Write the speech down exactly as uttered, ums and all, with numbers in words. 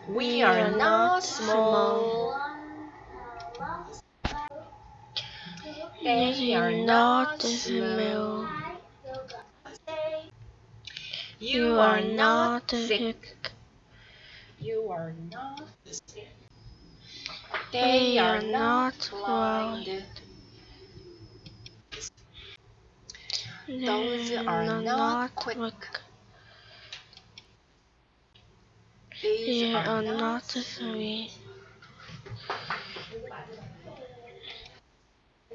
We are not small. They are not small. You are not sick. You are not sick. They are not blind. Those are not quick. These They are are not not sweet. sweet.